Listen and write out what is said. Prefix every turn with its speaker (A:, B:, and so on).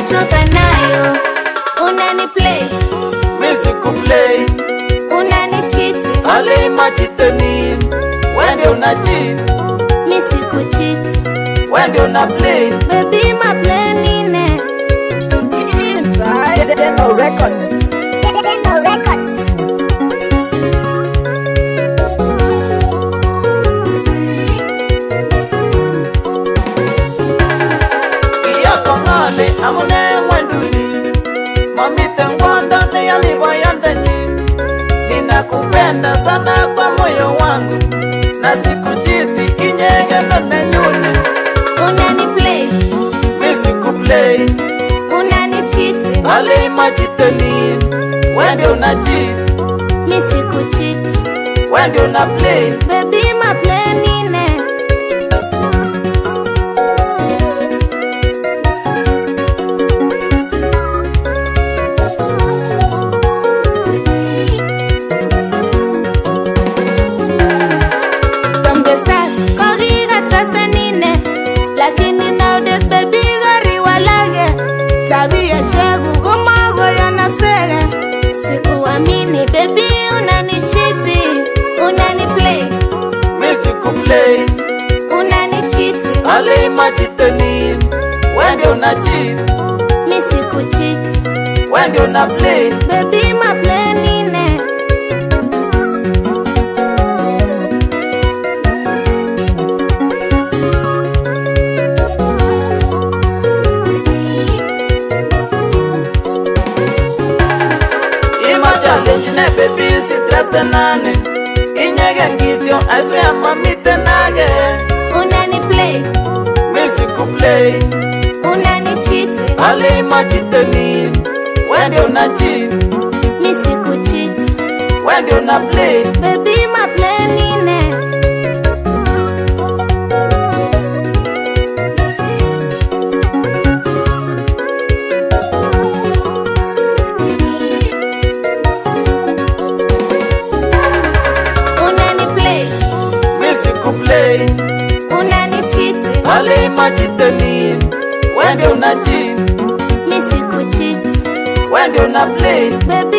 A: nimechoka nayo. Unani play,
B: Misiku play,
A: unani cheat,
B: ale imachite ni. When you na cheat,
A: misiku cheat.
B: when you na play.
A: Baby my play nine.
C: Inside Demo Records.
A: Demo Records.
B: Iya kongane amune mwenduni. Mamite ngwanda ni yalibo yandani. Ninakupenda sana kwa moyo wangu. Na sikuchiti inyege na nyune.
A: Unani play,
B: Misiku play,
A: unani cheat,
B: ale imachite ni. When you na cheat,
A: misiku cheat.
B: when you na play.
A: Baby my play nine. From the start, Kogiga trust nine. Lakini nowadays baby gari walage. Tabia shegu gumago yanaksege. Sikuamini baby unani cheat, unani play,
B: Misiku play,
A: unani cheat,
B: ale imachite ni. When you na cheat,
A: misiku cheat.
B: when you na play.
A: Baby my play nine.
B: Ima challenge ne baby si trust nane. Inyege ngityo I swear mamite nage.
A: Unani play,
B: Misiku play,
A: unani cheat,
B: ale imachite ni. When you na cheat,
A: misiku cheat.
B: when you na play.
A: Baby my play nine. Unani play,
B: Misiku play,
A: unani cheat,
B: ale imachite ni. When you na cheat,
A: misiku cheat.
B: when you na play.
A: Baby